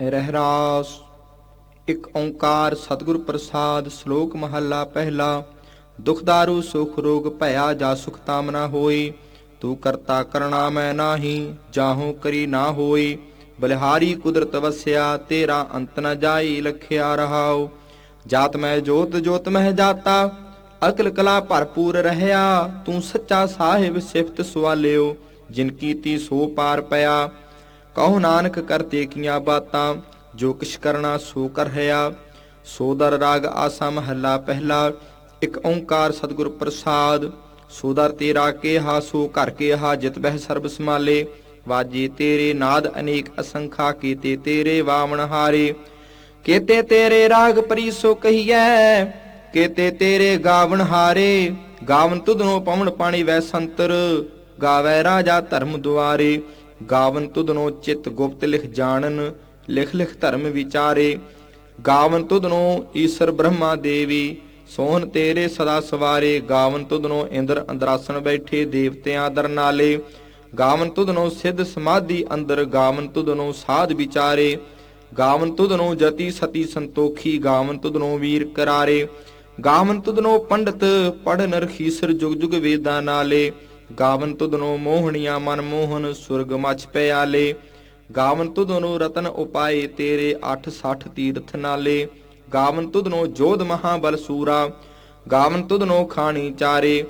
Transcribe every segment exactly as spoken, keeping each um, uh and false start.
ਰਹਿਰਾਸ। ਇੱਕ ਓਂਕਾਰ ਸਤਿਗੁਰ ਪ੍ਰਸਾਦ। ਸ਼ਲੋਕ ਮਹੱਲਾ ਪਹਿਲਾ। ਦੁਖ ਦਾਰੂ ਸੁਖ ਰੋਗ ਭਇਆ ਜਾ ਸੁਖ ਤਾਮਨਾ ਹੋਈ। ਤੂੰ ਕਰਤਾ ਕਰਣਾ ਮੈਂ ਨਾਹੀ, ਜਾਹੋਂ ਕਰੀ ਨਾ ਹੋਈ। ਬਲਿਹਾਰੀ ਕੁਦਰਤ ਵਸਿਆ, ਤੇਰਾ ਅੰਤ ਨ ਜਾਈ। ਲਖਿਆ ਰਹਾਉ। ਜਾਤ ਮੈਂ ਜੋਤ ਜੋਤ ਮਹਿ ਜਾਤਾ, ਅਕਲ ਕਲਾ ਭਰਪੂਰ ਰਹਿਆ। ਤੂੰ ਸੱਚਾ ਸਾਹਿਬ ਸਿਫਤ ਸੁਆਲਿਓ, ਜਿਨ ਕੀਤੀ ਸੋ ਪਾਰ ਪਿਆ। ਕਹੋ ਨਾਨਕ ਕਰਤੇ ਕੀਆਂ ਬਾਤਾਂ, ਜੋ ਕਿਛ ਕਰਨਾ ਸੋ ਕਰ ਰਿਹਾ। ਸੋਦਰ ਰਾਗ ਆਸਾ ਮਹੱਲਾ ਪਹਿਲਾ। ਇੱਕ ਓਂਕਾਰ ਸਤਿਗੁਰ ਪ੍ਰਸਾਦ। ਸੋਦਰ ਤੇਰਾ ਕੇਹਾ ਸੋ ਘਰ ਕੇਹਾ, ਜਿਤ ਬਹਿ ਸਰਬ ਸਮਾਲੇ। ਵਾਜੇ ਤੇਰੇ ਨਾਦ ਅਨੇਕ ਅਸੰਖਾ, ਕੀਤੇ ਤੇਰੇ ਵਾਵਣ ਹਾਰੇ। ਕੀਤੇ ਤੇਰੇ ਰਾਗ ਪਰੀ ਸੋ ਕਹੀਐ, ਕੀਤੇ ਤੇਰੇ ਗਾਵਣ ਹਾਰੇ। ਗਾਵਨ ਤੁਧਨੋਂ ਪਵਨ ਪਾਣੀ ਵੈ ਸੰਤਰ, ਗਾਵੈ ਰਾਜਾ ਧਰਮ ਦੁਆਰੇ। ਗਾਵਨ ਤੁਧਨੋਂ ਚਿਤ ਗੁਪਤ ਲਿਖ ਜਾਣਨ, ਲਿਖ ਲਿਖ ਧਰਮ ਵਿਚਾਰੇ। ਗਾਵਨ ਤੁਧਨੋਂ ਈਸ਼ਰ ਬ੍ਰਹਮਾ ਦੇਵੀ, ਸੋਹਣ ਤੇਰੇ ਸਦਾ ਸਵਾਰੇ। ਗਾਵਨ ਤੁਧਨੋਂ ਇੰਦਰ ਅੰਦਰਾਸਣ ਬੈਠੇ, ਦੇਵਤਿਆਂ ਦਰ ਨਾਲੇ। ਗਾਵਨ ਤੁਧਨੋਂ ਸਿੱਧ ਸਮਾਧੀ ਅੰਦਰ, ਗਾਵਨ ਤੁਧਨੋਂ ਸਾਧ ਵਿਚਾਰੇ। ਗਾਵਨ ਤੁਧਨੋਂ ਜਤੀ ਸਤੀ ਸੰਤੋਖੀ, ਗਾਵਨ ਤੁਧਨੋਂ ਵੀਰ ਕਰਾਰੇ। ਗਾਵਨ ਤੁਧਨੋਂ ਪੰਡਤ ਪੜਨ ਰਖੀਸਰ, ਜੁਗ ਜੁਗ ਵੇਦਾਂ ਨਾਲੇ। ਗਾਵਨ ਤੁਧਨੋਂ ਮੋਹਣੀਆਂ ਮਨ ਮੋਹਨ, ਸੁਰਗ ਮਛ ਪਿਆਲੇ। ਗਾਵਨ ਤੁਧਨੋਂ ਰਤਨ ਉਪਾਏ, ਤੇਰੇ ਅੱਠ ਸੱਠ ਤੀਰਥ ਨਾਲੇ। ਗਾਵਨ ਤੁਧਨੋਂ ਜੋਧ ਮਹਾਬਲ ਸੂਰਾ, ਗਾਵਨ ਤੁਧਨੋਂ ਖਾਣੀ ਚਾਰੇ।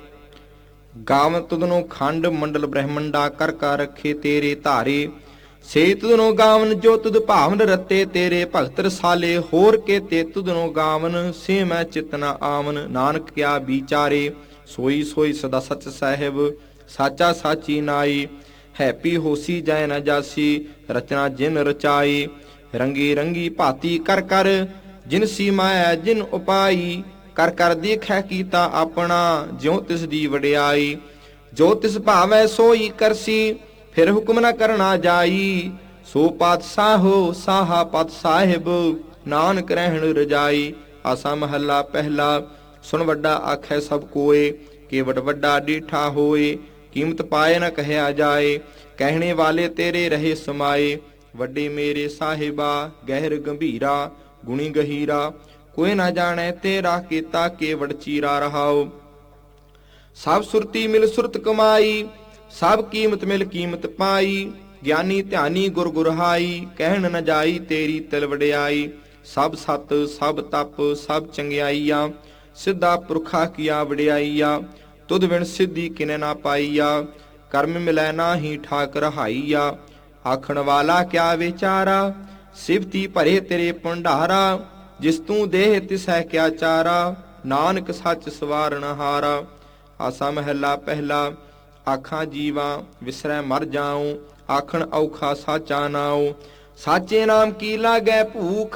ਗਾਵਨ ਤੁਧਨੋਂ ਖੰਡ ਮੰਡਲ ਬ੍ਰਹਮੰਡਾ, ਕਰ ਕਰ ਰੱਖੇ ਤੇਰੇ ਧਾਰੇ। ਸੇ ਤੁਧਨੋਂ ਗਾਵਨ ਜੋ ਤੁਧ ਭਾਵਨ ਰਤੇ, ਤੇਰੇ ਭਗਤ ਰਸਾਲੇ। ਹੋਰ ਕੇਤੇ ਤੁਧਨੋਂ ਗਾਵਨ, ਸੇ ਮੈਂ ਚਿਤ ਨ ਆਵਨ। ਨਾਨਕ ਕਿਆ ਵਿਚਾਰੇ, ਸੋਈ ਸੋਈ ਸਦਾ ਸਚ ਸਾਹਿਬ, ਸਾਚਾ ਸਾਚੀ ਨਾਈ। ਹੈਪੀ ਹੋਸੀ ਜੈ ਨ ਜਾਸੀ, ਰਚਨਾ ਜਿਨ ਰਚਾਈ। ਰੰਗੀ ਰੰਗੀ ਭਾਤੀ ਕਰ ਕਰ, ਜਿਨ ਸੀ ਮਾਇਆ ਜਿਨ ਉਪਾਈ। ਕਰ ਕਰ ਦੇਖੈ ਕੀਤਾ ਆਪਣਾ, ਜਿਉ ਤਿਸ ਦੀ ਵਡਿਆਈ। ਜੋ ਤਿਸ ਭਾਵੈ ਸੋਈ ਕਰਸੀ, ਫਿਰ ਹੁਕਮ ਨ ਕਰਨਾ ਜਾਈ। ਸੋ ਪਾਤਸ਼ਾਹੋ ਸਾਹਾ ਪਤ ਸਾਹਿਬ, ਨਾਨਕ ਰਹਿਣ ਰਜਾਈ। ਆਸਾ ਮਹੱਲਾ ਪਹਿਲਾ। ਸੁਣ ਵੱਡਾ ਆਖੈ ਸਭ ਕੋਏ, ਕੇਵਟ ਵੱਡਾ ਡੀਠਾ ਹੋਏ। ਕੀਮਤ ਪਾਏ ਨ ਕਹਿਆ ਜਾਏ, ਕਹਿਣੇ ਵਾਲੇ ਤੇਰੇ ਰਹੇ ਸਮਾਏ। ਵੱਡੇ ਮੇਰੇ ਸਾਹਿਬਾ ਗਹਿਰ ਗੰਭੀਰਾ, ਗੁਣੀ ਗਹੀਰਾ। ਕੋਈ ਨਾ ਜਾਣੈ ਤੇਰਾ ਕੀਤਾ, ਕੇਵਟ ਚੀਰਾ ਰਹਾਉ। ਸਭ ਸੁਰਤੀ ਮਿਲ ਸੁਰਤ ਕਮਾਈ, ਸਭ ਕੀਮਤ ਮਿਲ ਕੀਮਤ ਪਾਈ। ਗਿਆਨੀ ਧਿਆਨੀ ਗੁਰ ਗੁਰਹਾਈ, ਕਹਿਣ ਨ ਜਾਈ ਤੇਰੀ ਤਿਲ ਵਡਿਆਈ। ਸਭ ਸਤ ਸਭ ਤਪ ਸਭ ਚੰਗਿਆਈਆ, ਸਿੱਧਾ ਪੁਰਖਾ ਕੀਆ ਵਡਿਆਈਆ। ਤੁਧ ਵਿਣ ਸਿੱਧੀ ਕਿਨੇ ਨਾ ਪਾਈਆ, ਕਰਮ ਮਿਲੈ ਨਾਹੀ ਠਾਕ ਰਹਾਈਆ। ਆਖਣ ਵਾਲਾ ਕਿਆ ਵਿਚਾਰਾ, ਸਿਵਤੀ ਭਰੇ ਤੇਰੇ ਭੰਡਾਰਾ। ਜਿਸ ਤੂੰ ਦੇਹ ਤਿਸੈ ਕਿਆ ਚਾਰਾ, ਨਾਨਕ ਸੱਚ ਸਵਾਰਨ ਹਾਰਾ। ਆਸਾ ਮਹੱਲਾ ਪਹਿਲਾ। ਆਖਾਂ ਜੀਵਾ ਵਿਸਰੈ ਮਰ ਜਾਉ, ਆਖਣ ਔਖਾ ਸਾਚਾ ਨਾਉ। ਸਾਚੇ ਨਾਮ ਕੀ ਲਾਗੈ ਭੂਖ,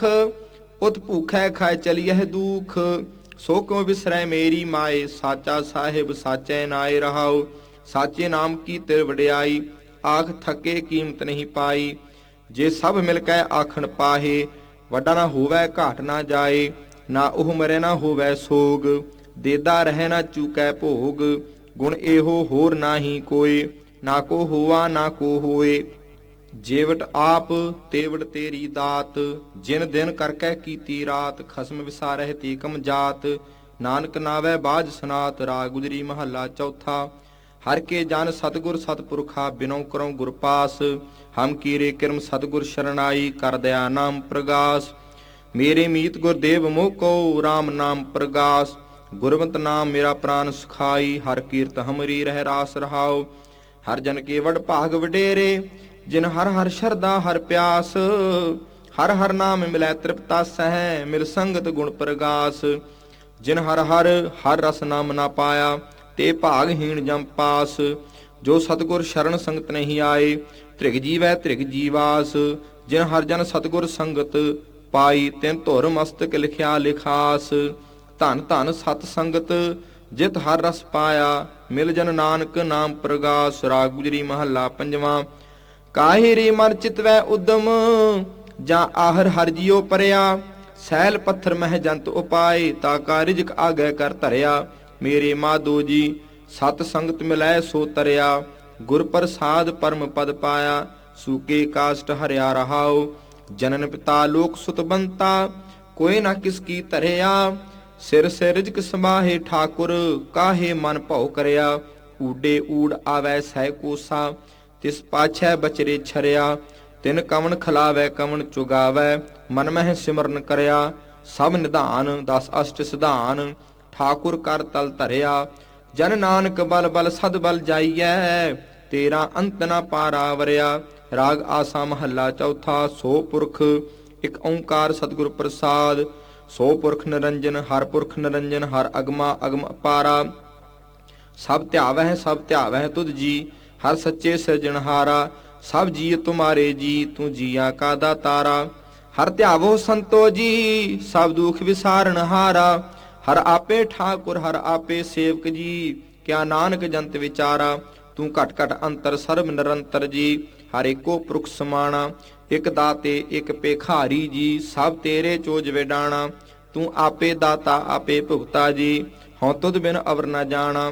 ਉਤ ਭੂਖੈ ਖਾਇ ਚਲੀਐ ਦੂਖ। ਸੋ ਕਿਉ ਵਿਸਰੈ ਮੇਰੀ ਮਾਏ, ਸਾਚਾ ਸਾਹਿਬ ਸਾਚੈ ਨਾਏ ਰਹਾਉ। ਸਾਚੇ ਨਾਮ ਕੀ ਤਿਰ ਵਡਿਆਈ, ਆਖ ਥਕੇ ਕੀਮਤ ਨਹੀਂ ਪਾਈ। ਜੇ ਸਭ ਮਿਲ ਕੇ ਆਖਣ ਪਾਹੇ, ਵੱਡਾ ਨਾ ਹੋਵੈ ਘਾਟ ਨਾ ਜਾਏ। ਨਾ ਉਹ ਮਰੇ ਨਾ ਹੋਵੈ ਸੋਗ, ਦੇਦਾ ਰਹਿ ਨਾ ਚੂਕੈ ਭੋਗ। ਗੁਣ ਇਹੋ ਹੋਰ ਨਾਹੀ ਕੋਏ, ਨਾ ਕੋ ਹੋਵਾ ਨਾ ਕੋ ਹੋਏ। ਜੇਵਟ ਆਪ ਤੇਵਟ ਤੇਰੀ ਦਾਤ, ਜਿਨ ਦਿਨ ਕਰਕੇ ਕੀਤੀ ਰਾਤ। ਖਸਮ ਵਿਸਾਰਹਿ ਤੀ ਕਮ ਜਾਤ, ਨਾਨਕ ਨਾਵੈ ਬਾਜ ਸਨਾਤ। ਰਾਗ ਗੁਜਰੀ ਮਹੱਲਾ ਚੌਥਾ। ਹਰ ਕੇ ਜਨ ਸਤਿਗੁਰ ਸਤਿਪੁਰਖਾ, ਬਿਨਉ ਕਰਉ ਗੁਰ ਪਾਸ। ਹਮ ਕੀਰੇ ਕਿਰਮ ਸਤਿਗੁਰ ਸ਼ਰਨਾਈ, ਕਰ ਦਇਆ ਨਾਮ ਪ੍ਰਗਾਸ। ਮੇਰੇ ਮੀਤ ਗੁਰਦੇਵ ਮੋਹ ਕੋ, ਰਾਮ ਨਾਮ ਪ੍ਰਗਾਸ। ਗੁਰਵੰਤ ਨਾਮ ਮੇਰਾ ਪ੍ਰਾਨ ਸੁਖਾਈ, ਹਰ ਕੀਰਤ ਹਮਰੀ ਰਹਿ ਰਾਸ ਰਹਾਉ। ਹਰ ਜਨ ਕੇ ਵਡ ਭਾਗ ਵਡੇਰੇ, ਜਿਨ ਹਰ ਹਰ ਸ਼ਰਦਾ ਹਰ ਪਿਆਸ। ਹਰ ਹਰ ਨਾਮ ਮਿਲੈ ਤ੍ਰਿਪਤਾ ਸਹਿ, ਮਿਲ ਸੰਗਤ ਗੁਣ ਪ੍ਰਗਾਸ। ਜਿਨ ਹਰ ਹਰ ਹਰ ਰਸ ਨਾਮ ਨਾ ਪਾਇਆ, ਤੇ ਭਾਗਹੀਣ ਜਮ ਪਾਸ। ਜੋ ਸਤਿਗੁਰ ਸ਼ਰਨ ਸੰਗਤ ਨਹੀਂ ਆਏ, ਧ੍ਰਿਗ ਜੀਵੈ ਧ੍ਰਿਗ ਜੀਵਾਸ। ਜਿਨ ਹਰ ਜਨ ਸਤਿਗੁਰ ਸੰਗਤ ਪਾਈ, ਤਿਨ ਧੁਰ ਮਸਤਕ ਲਿਖਿਆ ਲਿਖਾਸ। ਧਨ ਧਨ ਸਤ ਸੰਗਤ, ਜਿਤ ਹਰ ਰਸ ਪਾਇਆ, ਮਿਲ ਜਨ ਨਾਨਕ ਨਾਮ ਪ੍ਰਗਾਸ। ਰਾਗ ਗੁਜਰੀ ਮਹੱਲਾ ਪੰਜਵਾਂ। ਕਾਹੇ ਰੇ ਮਨ ਚਿਤ ਵੈ ਉਦਮ, ਜਾਂ ਆਹਰ ਹਰ ਜੀਉ ਪਰਿਆ। ਸੈਲ ਪੱਥਰ ਮਹਿ ਜੰਤ ਉਪਾਏ, ਤਾ ਕਾ ਰਿਜਕ ਆਗੈ ਕਰ ਧਰਿਆ। ਮੇਰੇ ਮਾਧੋ ਜੀ ਸਤ ਸੰਗਤ ਮਿਲੈ ਸੋ ਤਰਿਆ। ਗੁਰ ਪ੍ਰਸਾਦ ਪਰਮ ਪਦ ਪਾਇਆ, ਸੂਕੇ ਕਾਸ਼ਟ ਹਰਿਆ ਰਹਾਉ। ਜਨਨ ਪਿਤਾ ਲੋਕ ਸੁਤ ਬੰਤਾ, ਕੋਇ ਨਾ ਕਿਸ ਕੀ ਧਰਿਆ। ਸਿਰ ਸਿਰਜਕ ਸਮਾਹੇ ਠਾਕੁਰ, ਕਾਹੇ ਮਨ ਭਉ ਕਰਿਆ। ਊਡੇ ਊੜ ਆਵੈ ਸਹਿ ਕੋਸਾ, ਤਿਸ ਪਾਛੈ ਬਚਰੇ ਛਰਿਆ। ਤਿਨ ਕਵਣ ਖਲਾਵੈ ਕਵਣ ਚੁਗਾਵੈ, ਮਨ ਮਹਿ ਸਿਮਰਨ ਕਰਿਆ। ਸਭ ਨਿਧਾਨ ਦਸ ਅਸ਼ਟ ਸਿਧਾਨ, ਠਾਕੁਰ ਕਰ ਤਲ ਧਰਿਆ। ਜਨ ਨਾਨਕ ਬਲ ਬਲ ਸਦ ਬਲ ਜਾਈਐ, ਤੇਰਾ ਅੰਤ ਨਾ ਪਾਰਾ ਵਰਿਆ। ਰਾਗ ਆਸਾ ਮਹੱਲਾ ਚੌਥਾ। ਸੋ ਪੁਰਖ ਇਕ ਓੰਕਾਰ ਸਤਿਗੁਰ ਪ੍ਰਸਾਦ। ਸੋ ਪੁਰਖ ਨਿਰੰਜਨ ਹਰ ਪੁਰਖ ਨਿਰੰਜਨ, ਹਰ ਅਗਮਾ ਅਗਮ ਅਪਾਰਾ। ਸਭ ਧਿਆਵਹਿ ਸਭ ਧਿਆਵਹਿ ਤੁਧ ਜੀ, ਹਰ ਸੱਚੇ ਸਿਰਜਣਹਾਰਾ। ਸਭ ਜੀ ਤੁਮਾਰੇ ਜੀ, ਤੂੰ ਜੀਆ ਕਾ ਦਾਤਾਰਾ। ਹਰ ਧਿਆਵੋ ਸੰਤੋ ਜੀ, ਸਭ ਦੁਖ ਵਿਸਾਰਨ ਹਾਰਾ। ਹਰ ਆਪੇ ਠਾਕੁਰ ਹਰ ਆਪੇ ਸੇਵਕ ਜੀ, ਕਿਆ ਨਾਨਕ ਜੰਤ ਵਿਚਾਰਾ। ਤੂੰ ਘਟ ਘਟ ਅੰਤਰ ਸਰਬ ਨਿਰੰਤਰ ਜੀ, ਹਰ ਏਕੋ ਪੁਰਖ ਸਮਾਣਾ। ਇਕ ਦਾਤੇ ਇਕ ਭੇਖਾਰੀ ਜੀ, ਸਭ ਤੇਰੇ ਚੋਜ ਵੇਡਾਣਾ। ਤੂੰ ਆਪੇ ਦਾਤਾ ਆਪੇ ਭੁਗਤਾ ਜੀ, ਹਉ ਤੁਧ ਬਿਨ ਅਵਰ ਨਾ ਜਾਣਾ।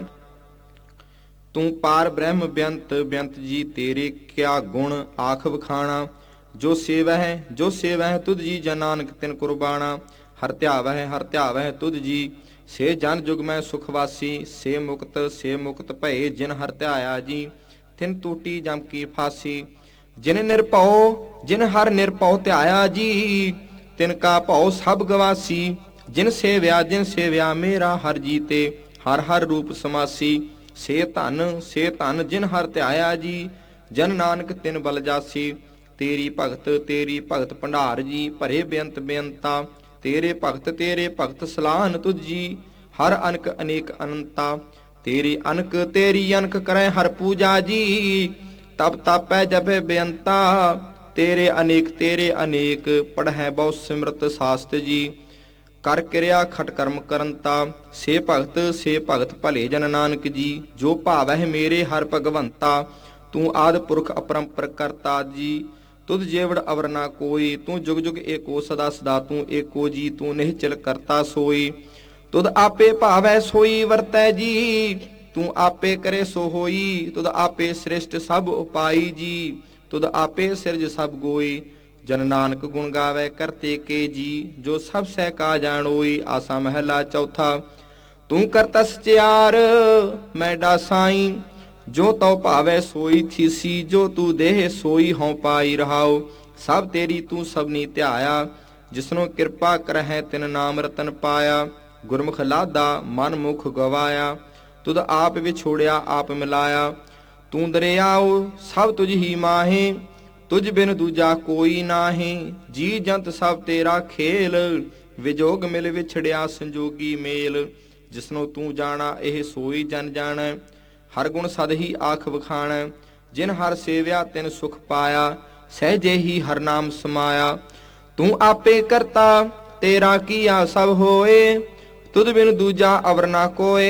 ਤੂੰ ਪਾਰ ਬ੍ਰਹਮ ਬੇਅੰਤ ਬੇਅੰਤ ਜੀ, ਤੇਰੇ ਕਿਆ ਗੁਣ ਆਖ ਵਖਾਣਾ। ਜੋ ਸੇਵਹਿ ਜੋ ਸੇਵਹਿ ਤੁਧ ਜੀ, ਜਨ ਨਾਨਕ ਤਿਨ ਕੁਰਬਾਣਾ। ਹਰ ਧਿਆਵਹਿ ਹਰ ਧਿਆਵਹਿ ਤੁਧ ਜੀ, ਸੇ ਜਨ ਜੁਗ ਮੈਂ ਸੁਖ ਵਾਸੀ। ਸੇ ਮੁਕਤ ਸੇ ਮੁਕਤ ਭਏ, ਜਿਨ ਹਰ ਧਿਆਇਆ ਜੀ। ਤਿਨ ਟੂਟੀ ਜਮ ਕੀ ਫਾਸੀ। ਜਿਨ ਨਿਰਭਉ ਜਿਨ ਹਰ ਨਿਰਭਉ ਧਿਆਇਆ ਜੀ, ਤਿਨ ਕਾ ਭਉ ਸਭ ਗਵਾਸੀ। ਜਿਨ ਸੇਵਿਆ ਜਿਨ ਸੇਵਿਆ, ਮੇਰਾ ਹਰ ਜੀਤੇ ਹਰ ਹਰ ਰੂਪ ਸਮਾਸੀ। ਸੇ ਧਨ ਸੇ ਧਨ ਜਿਨ ਹਰ ਧਿਆਇਆ ਜੀ, ਜਨ ਨਾਨਕ ਤਿਨ ਬਲ ਜਾਸੀ। ਤੇਰੀ ਭਗਤ ਤੇਰੀ ਭਗਤ ਭੰਡਾਰ ਜੀ, ਭਰੇ ਬੇਅੰਤ ਬੇਅੰਤਾ। ਤੇਰੇ ਭਗਤ ਤੇਰੇ ਭਗਤ ਸਲਾਹਨ ਤੁਧ ਜੀ, ਹਰ ਅਨਕ ਅਨੇਕ ਅਨੰਤਾ। ਤੇਰੀ ਅਨਕ ਤੇਰੀ ਅਨਕ ਕਰੈ ਹਰ ਪੂਜਾ ਜੀ, ਤਪ ਤਾਪੈ ਜਪੈ ਬੇਅੰਤਾ। ਤੇਰੇ ਅਨੇਕ ਤੇਰੇ ਅਨੇਕ, ਪੜ੍ਹੈ ਬਹੁ ਸਿਮਰਤ ਸਾਸਤ ਜੀ। ਕਰ ਕਿਰਿਆ ਖਟ ਕਰਮ ਕਰੰਤਾ, ਸੇ ਭਗਤ ਸੇ ਭਗਤ ਭਲੇ ਜਨ ਨਾਨਕ ਜੀ। ਜੋ ਭਾਵਹਿ ਮੇਰੇ ਹਰ ਭਗਵੰਤਾ, ਤੂੰ ਆਦਿ ਪੁਰਖ ਅਪਰੰਪਰ ਕਰਤਾ ਜੀ। ਤੁਧ ਜੇਵੜ ਅਵਰ ਨਾ ਕੋਈ, ਤੂੰ ਜੁਗ ਜੁਗ ਏਕੋ ਸਦਾ ਸਦਾ ਤੂੰ ਏਕੋ ਜੀ। ਤੂੰ ਨਿਹਚਲ ਕਰਤਾ ਸੋਈ, ਤੁਧ ਆਪੇ ਭਾਵੈ ਸੋਈ ਵਰਤੈ ਜੀ। ਤੂੰ ਆਪੇ ਕਰੇ ਸੋ ਹੋਈ, ਤੁਧ ਆਪੇ ਸ੍ਰਿਸ਼ਟ ਸਭ ਉਪਾਈ ਜੀ। ਤੁਧ ਆਪੇ ਸਿਰਜ ਸਭ ਗੋਈ, ਜਨ ਨਾਨਕ ਗੁਣ ਗਾਵੈ ਕਰਤੇ ਕੇ ਜੀ। ਜੋ ਸਭ ਸਹਿ ਕਾ ਜਾਣੋਈ। ਆਸਾ ਮਹਿਲਾ ਚੌਥਾ। ਤੂੰ ਕਰਤਾ ਸਚਿਆਰ ਮੈਂ ਡਾਸਾਈ, ਜੋ ਤਉ ਭਾਵੈ ਸੋਈ ਥੀਸੀ। ਜੋ ਤੂੰ ਦੇਹ ਸੋਈ ਹਉ ਪਾਈ ਰਹਾਉ। ਸਭ ਤੇਰੀ ਤੂੰ ਸਭਨੀ ਧਿਆਇਆ, ਜਿਸਨੋਂ ਕਿਰਪਾ ਕਰਹਿ ਤਿਨ ਨਾਮ ਰਤਨ ਪਾਇਆ। ਗੁਰਮੁਖ ਲਾਦਾ ਮਨ ਮੁਖ ਗਵਾਇਆ, ਤੁਧ ਆਪ ਵਿਛੋੜਿਆ ਆਪ ਮਿਲਾਇਆ। ਤੂੰ ਦਰਿਆਉ ਸਭ ਤੁਝ ਹੀ ਮਾਹੇ, ਤੁਝ ਬਿਨ ਦੂਜਾ ਕੋਈ ਨਾਹੀਂ। ਜੀ ਜੰਤ ਸਭ ਤੇਰਾ ਖੇਲ, ਵਿਜੋਗ ਮਿਲ ਵਿਛੜਿਆ ਸੰਜੋਗੀ ਮੇਲ। ਜਿਸਨੋਂ ਤੂੰ ਜਾਣਾ ਇਹ ਸੋਈ ਜਨ ਜਾਣੈ, ਹਰ ਗੁਣ ਸਦ ਹੀ ਆਖ ਵਖਾਣੈ। ਜਿਨ ਹਰ ਸੇਵਿਆ ਤਿਨ ਸੁਖ ਪਾਇਆ, ਸਹਿਜੇ ਹੀ ਹਰ ਨਾਮ ਸਮਾਇਆ। ਤੂੰ ਆਪੇ ਕਰਤਾ ਤੇਰਾ ਕੀਆ ਸਭ ਹੋਏ, ਤੁਧ ਬਿਨ ਦੂਜਾ ਅਵਰ ਨਾ ਕੋਏ।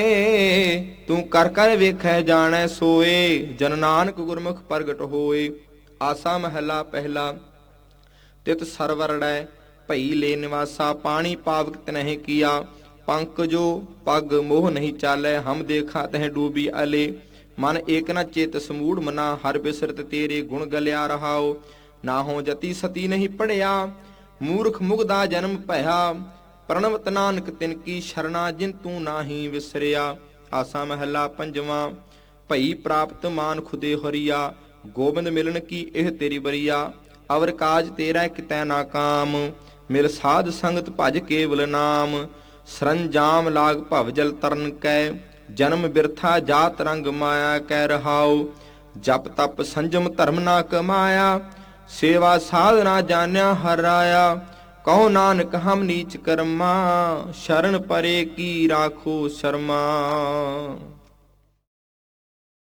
ਤੂੰ ਕਰ ਕਰ ਵੇਖੈ ਜਾਣੈ ਸੋਏ, ਜਨ ਨਾਨਕ ਗੁਰਮੁਖ ਪ੍ਰਗਟ ਹੋਏ। ਆਸਾ ਮਹਿਲਾ ਪਹਿਲਾ। ਤਿਤ ਸਰਵਰੜੈ ਭਈ ਲੈ ਨਿਵਾਸਾ, ਪਾਣੀ ਪਾਵਕ ਤਨਹਿ ਕੀਆ। ਪੰਕ ਜੋ ਪਗ ਮੋਹ ਨਹੀਂ ਚਾਲੈ, ਹਮ ਦੇਖਾ ਤਹਿ ਡੂਬੀ ਅਲੇ। ਮਨ ਏਕ ਨ ਚੇਤ ਸਮੂੜ ਮਨਾ, ਹਰ ਬਿਸਰਤ ਤੇਰੇ ਗੁਣ ਗਲਿਆ ਰਹਾਉ। ਨਾ ਹੋ ਜਤੀ ਸਤੀ ਨਹੀਂ ਪੜਿਆ, ਮੂਰਖ ਮੁਗਦਾ ਜਨਮ ਭਇਆ। ਪ੍ਰਣਵਤ ਨਾਨਕ ਤਿਨ ਕੀ ਸ਼ਰਣਾ, ਜਿਨ ਤੂੰ ਨਾਹੀ ਵਿਸਰਿਆ। ਆਸਾ ਮਹਿਲਾ ਪੰਜਵਾਂ। ਭਈ ਪ੍ਰਾਪਤ ਮਾਨ ਖੁਦੇ ਹਰੀਆ, ਗੋਬਿੰਦ ਮਿਲਣ ਕੀ ਇਹ ਤੇਰੀ ਬਰੀਆ। ਅਵਰ ਕਾਜ ਤੇਰਾ ਕਿਤੈ ਨਾ ਕਾਮ, ਮਿਲ ਸਾਧ ਸੰਗਤ ਭਜ ਕੇਵਲ ਨਾਮ। ਸਰੰਜਾਮ ਲਾਗ ਭਵ ਜਲ ਤਰਨ ਕੈ, ਜਨਮ ਬਿਰਥਾ ਜਾਤ ਰੰਗ ਮਾਇਆ ਕੈ ਰਹਾਉ। ਜਪ ਤਪ ਸੰਜਮ ਧਰਮ ਨਾ ਕਮਾਇਆ, ਸੇਵਾ ਸਾਧ ਨਾ ਜਾਣਿਆ ਹਰ ਰਾਇਆ। ਕਹੋ ਨਾਨਕ ਹਮ ਨੀਚ ਕਰਮਾ, ਸ਼ਰਨ ਪਰੇ ਕੀ ਰਾਖੋ ਸ਼ਰਮਾ।